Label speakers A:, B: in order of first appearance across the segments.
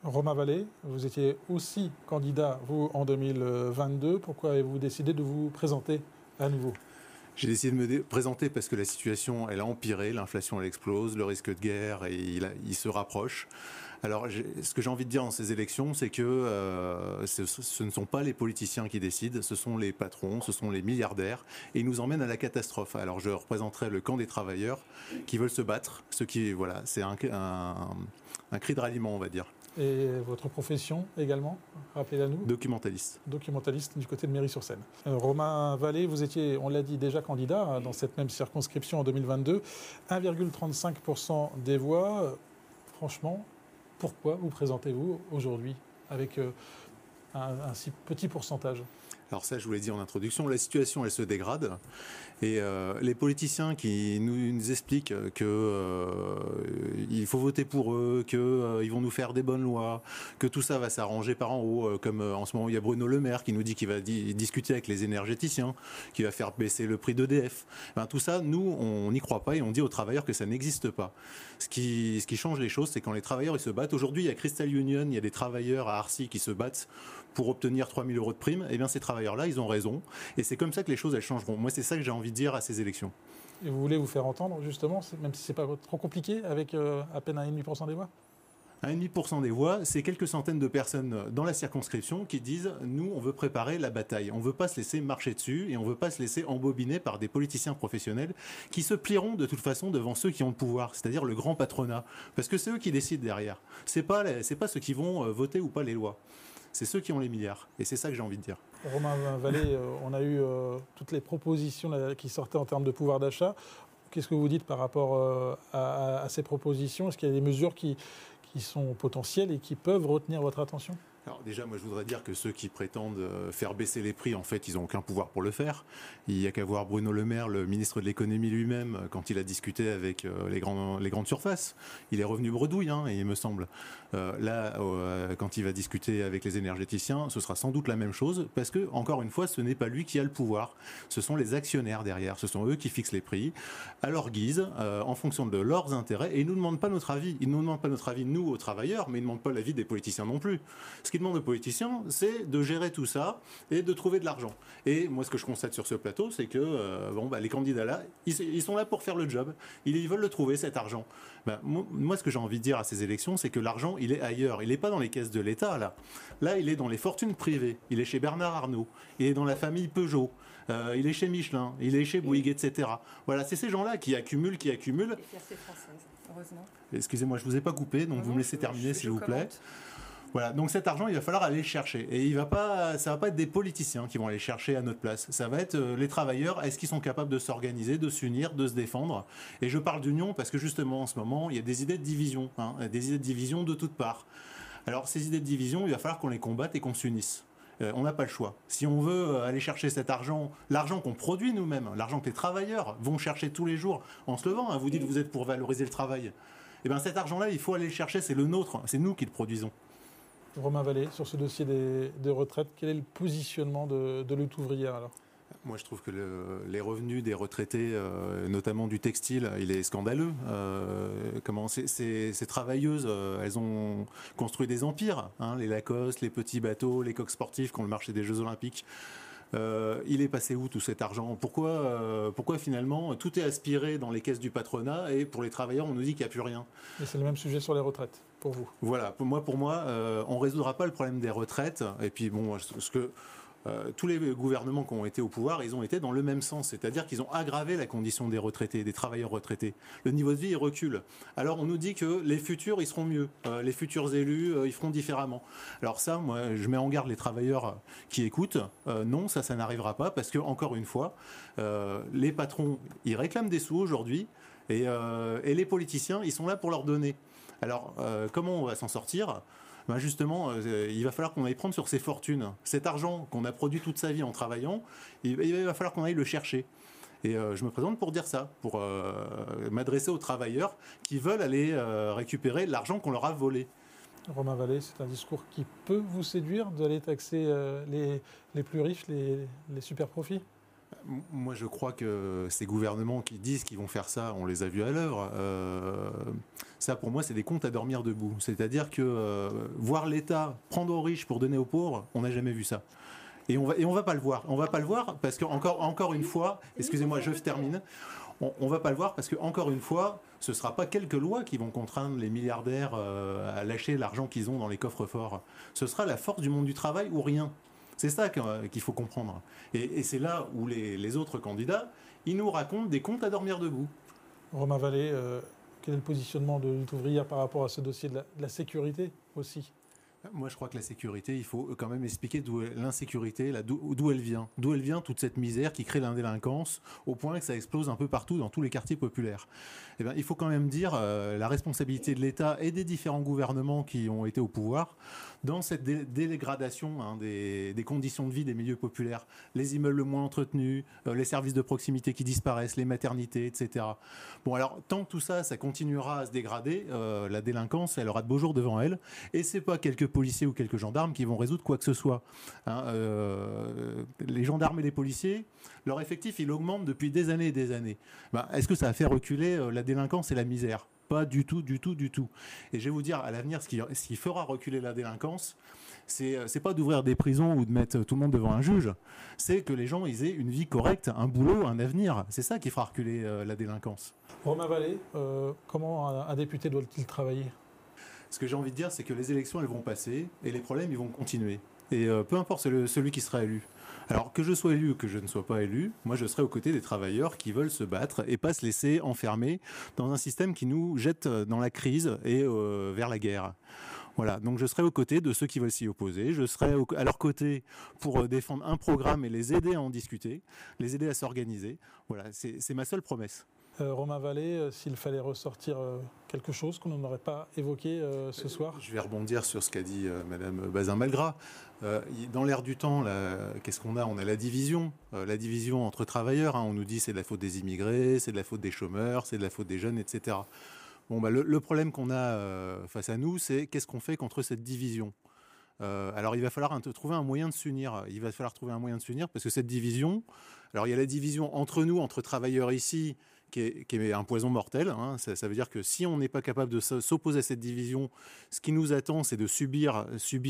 A: Romain Vallée, vous étiez aussi candidat, vous, en 2022. Pourquoi avez-vous décidé de vous présenter à nouveau ?
B: J'ai décidé de me présenter parce que la situation, elle a empiré, l'inflation, elle explose, le risque de guerre, il se rapproche. Alors, ce que j'ai envie de dire dans ces élections, c'est que ce ne sont pas les politiciens qui décident, ce sont les patrons, ce sont les milliardaires, et ils nous emmènent à la catastrophe. Alors, je représenterai le camp des travailleurs qui veulent se battre, voilà, c'est un cri de ralliement, on va dire.
A: Et votre profession également, rappelez-la nous.
B: Documentaliste.
A: Documentaliste du côté de Méry-sur-Seine. Romain Vallée, vous étiez, on l'a dit, déjà candidat dans cette même circonscription en 2022. 1,35% des voix. Franchement, pourquoi vous présentez-vous aujourd'hui avec un si petit pourcentage ?
B: Alors ça, je vous l'ai dit en introduction, la situation, elle se dégrade. Et les politiciens qui nous expliquent qu'il faut voter pour eux, qu'ils vont nous faire des bonnes lois, que tout ça va s'arranger par en haut, comme en ce moment il y a Bruno Le Maire qui nous dit qu'il va discuter avec les énergéticiens, qui va faire baisser le prix d'EDF. Ben, tout ça, nous, on n'y croit pas et on dit aux travailleurs que ça n'existe pas. Ce qui change les choses, c'est quand les travailleurs ils se battent. Aujourd'hui, il y a Crystal Union, il y a des travailleurs à Arcy qui se battent pour obtenir 3 000 € de prime. Eh bien, ces travailleurs-là, ils ont raison. Et c'est comme ça que les choses, elles changeront. Moi, c'est ça que j'ai envie de dire à ces élections.
A: Et vous voulez vous faire entendre, justement, même si ce n'est pas trop compliqué, avec à peine 1,5% des voix ?
B: 1,5% des voix, c'est quelques centaines de personnes dans la circonscription qui disent « Nous, on veut préparer la bataille. On ne veut pas se laisser marcher dessus et on ne veut pas se laisser embobiner par des politiciens professionnels qui se plieront de toute façon devant ceux qui ont le pouvoir, c'est-à-dire le grand patronat. Parce que c'est eux qui décident derrière. C'est pas ceux qui vont voter ou pas les lois. C'est ceux qui ont les milliards. Et c'est ça que j'ai envie de dire. »
A: Romain Vallée, on a eu toutes les propositions qui sortaient en termes de pouvoir d'achat. Qu'est-ce que vous dites par rapport à ces propositions ? Est-ce qu'il y a des mesures qui sont potentielles et qui peuvent retenir votre attention ?
B: Alors déjà, moi je voudrais dire que ceux qui prétendent faire baisser les prix, en fait, ils n'ont aucun pouvoir pour le faire. Il n'y a qu'à voir Bruno Le Maire, le ministre de l'économie lui-même, quand il a discuté avec les grandes surfaces. Il est revenu bredouille, il me semble. Quand il va discuter avec les énergéticiens, ce sera sans doute la même chose, parce que, encore une fois, ce n'est pas lui qui a le pouvoir. Ce sont les actionnaires derrière, ce sont eux qui fixent les prix, à leur guise, en fonction de leurs intérêts, et ils ne nous demandent pas notre avis. Ils ne nous demandent pas notre avis, nous, aux travailleurs, mais ils ne demandent pas l'avis des politiciens non plus. Ce qu'ils demandent aux politiciens, c'est de gérer tout ça et de trouver de l'argent. Et moi, ce que je constate sur ce plateau, c'est que les candidats là, ils sont là pour faire le job. Ils veulent le trouver, cet argent. Moi, ce que j'ai envie de dire à ces élections, c'est que l'argent, il est ailleurs. Il n'est pas dans les caisses de l'État, là. Là, il est dans les fortunes privées. Il est chez Bernard Arnault. Il est dans la famille Peugeot. Il est chez Michelin. Il est chez Bouygues, etc. Voilà, c'est ces gens-là qui accumulent. Et
C: fierté française, heureusement.
B: Excusez-moi, je ne vous ai pas coupé, donc vous me laissez terminer, s'il vous plaît. Voilà, donc cet argent, il va falloir aller le chercher. Et ça va pas être des politiciens qui vont aller le chercher à notre place. Ça va être les travailleurs. Est-ce qu'ils sont capables de s'organiser, de s'unir, de se défendre ? Et je parle d'union parce que justement, en ce moment, il y a des idées de division. Des idées de division de toutes parts. Alors, ces idées de division, il va falloir qu'on les combatte et qu'on s'unisse. On n'a pas le choix. Si on veut aller chercher cet argent, l'argent qu'on produit nous-mêmes, l'argent que les travailleurs vont chercher tous les jours en se levant, vous dites que vous êtes pour valoriser le travail. Eh bien, cet argent-là, il faut aller le chercher, c'est le nôtre, c'est nous qui le produisons.
A: Romain Vallée, sur ce dossier des retraites, quel est le positionnement de lutte ouvrière alors ?
B: Moi, je trouve que les revenus des retraités, notamment du textile, il est scandaleux. Ces travailleuses, elles ont construit des empires, les Lacoste, les petits bateaux, les coqs sportifs qui ont le marché des Jeux Olympiques. Il est passé où tout cet argent ? Pourquoi finalement tout est aspiré dans les caisses du patronat et pour les travailleurs on nous dit qu'il n'y a plus rien ?
A: Et c'est le même sujet sur les retraites pour vous ?
B: Voilà, pour moi, on ne résoudra pas le problème des retraites. Et puis tous les gouvernements qui ont été au pouvoir, ils ont été dans le même sens, c'est-à-dire qu'ils ont aggravé la condition des retraités, des travailleurs retraités. Le niveau de vie, il recule. Alors on nous dit que les futurs, ils seront mieux, les futurs élus, ils feront différemment. Alors ça, moi, je mets en garde les travailleurs qui écoutent. Non, ça n'arrivera pas, parce que, encore une fois, les patrons, ils réclament des sous aujourd'hui, et les politiciens, ils sont là pour leur donner. Alors, comment on va s'en sortir ? Justement, il va falloir qu'on aille prendre sur ces fortunes. Cet argent qu'on a produit toute sa vie en travaillant, il va falloir qu'on aille le chercher. Et je me présente pour dire ça, pour m'adresser aux travailleurs qui veulent aller récupérer l'argent qu'on leur a volé.
A: Romain Vallée, c'est un discours qui peut vous séduire d'aller taxer les plus riches, les super profits ?
B: Moi, je crois que ces gouvernements qui disent qu'ils vont faire ça, on les a vus à l'œuvre. Ça, pour moi, c'est des comptes à dormir debout. C'est-à-dire que voir l'État prendre aux riches pour donner aux pauvres, on n'a jamais vu ça. Et on va pas le voir. On va pas le voir parce que encore une fois, excusez-moi, je termine. On va pas le voir parce que encore une fois, ce sera pas quelques lois qui vont contraindre les milliardaires à lâcher l'argent qu'ils ont dans les coffres-forts. Ce sera la force du monde du travail ou rien. C'est ça qu'il faut comprendre. Et c'est là où les autres candidats, ils nous racontent des comptes à dormir debout.
A: Romain Vallée, quel est le positionnement de Lutte ouvrière par rapport à ce dossier de la sécurité aussi ?
B: Moi, je crois que la sécurité, il faut quand même expliquer d'où l'insécurité, d'où elle vient. D'où elle vient, toute cette misère qui crée l'indélinquance, au point que ça explose un peu partout dans tous les quartiers populaires. Eh bien, il faut quand même dire la responsabilité de l'État et des différents gouvernements qui ont été au pouvoir dans cette dégradation des conditions de vie des milieux populaires. Les immeubles moins entretenus, les services de proximité qui disparaissent, les maternités, etc. Bon, alors, tant que tout ça, ça continuera à se dégrader, la délinquance, elle aura de beaux jours devant elle. Et c'est pas quelques policiers ou quelques gendarmes qui vont résoudre quoi que ce soit. Les gendarmes et les policiers, leur effectif, il augmente depuis des années et des années. Est-ce que ça a fait reculer la délinquance et la misère ? Pas du tout, du tout, du tout. Et je vais vous dire, à l'avenir, ce qui fera reculer la délinquance, c'est pas d'ouvrir des prisons ou de mettre tout le monde devant un juge. C'est que les gens ils aient une vie correcte, un boulot, un avenir. C'est ça qui fera reculer la délinquance.
A: Romain Vallée, comment un député doit-il travailler ?
B: Ce que j'ai envie de dire, c'est que les élections, elles vont passer et les problèmes, ils vont continuer. Et peu importe celui qui sera élu. Alors que je sois élu ou que je ne sois pas élu, moi je serai aux côtés des travailleurs qui veulent se battre et pas se laisser enfermer dans un système qui nous jette dans la crise et vers la guerre. Voilà, donc je serai aux côtés de ceux qui veulent s'y opposer, je serai à leur côté pour défendre un programme et les aider à en discuter, les aider à s'organiser. Voilà, c'est ma seule promesse.
A: Romain Vallée, s'il fallait ressortir quelque chose qu'on n'aurait pas évoqué ce soir ?
B: Je vais rebondir sur ce qu'a dit Madame Bazin-Malgras. Dans l'air du temps, qu'est-ce qu'on a ? On a la division entre travailleurs. On nous dit c'est de la faute des immigrés, c'est de la faute des chômeurs, c'est de la faute des jeunes, etc. Bon, le problème qu'on a face à nous, c'est qu'est-ce qu'on fait contre cette division ? Alors il va falloir trouver un moyen de s'unir. Il va falloir trouver un moyen de s'unir parce que cette division, alors il y a la division entre nous, entre travailleurs ici, qui est un poison mortel. Ça veut dire que si on n'est pas capable de s'opposer à cette division, ce qui nous attend, c'est de subir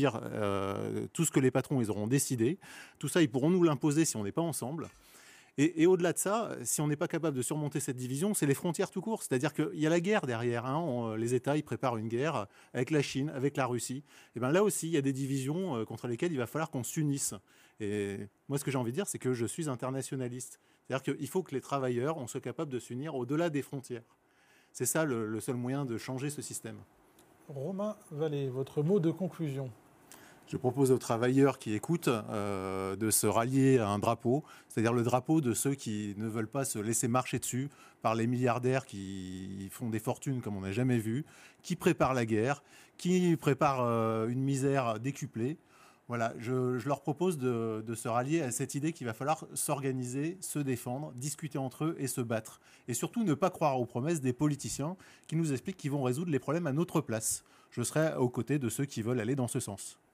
B: tout ce que les patrons ils auront décidé. Tout ça, ils pourront nous l'imposer si on n'est pas ensemble. Et au-delà de ça, si on n'est pas capable de surmonter cette division, c'est les frontières tout court. C'est-à-dire qu'il y a la guerre derrière. Les États, ils préparent une guerre avec la Chine, avec la Russie. Et bien là aussi, il y a des divisions contre lesquelles il va falloir qu'on s'unisse. Et moi, ce que j'ai envie de dire, c'est que je suis internationaliste. C'est-à-dire qu'il faut que les travailleurs, on soit capable de s'unir au-delà des frontières. C'est ça le seul moyen de changer ce système.
A: Romain Vallée, votre mot de conclusion ?
B: Je propose aux travailleurs qui écoutent de se rallier à un drapeau, c'est-à-dire le drapeau de ceux qui ne veulent pas se laisser marcher dessus par les milliardaires qui font des fortunes comme on n'a jamais vu, qui préparent la guerre, qui préparent une misère décuplée. Voilà, je leur propose de se rallier à cette idée qu'il va falloir s'organiser, se défendre, discuter entre eux et se battre. Et surtout ne pas croire aux promesses des politiciens qui nous expliquent qu'ils vont résoudre les problèmes à notre place. Je serai aux côtés de ceux qui veulent aller dans ce sens.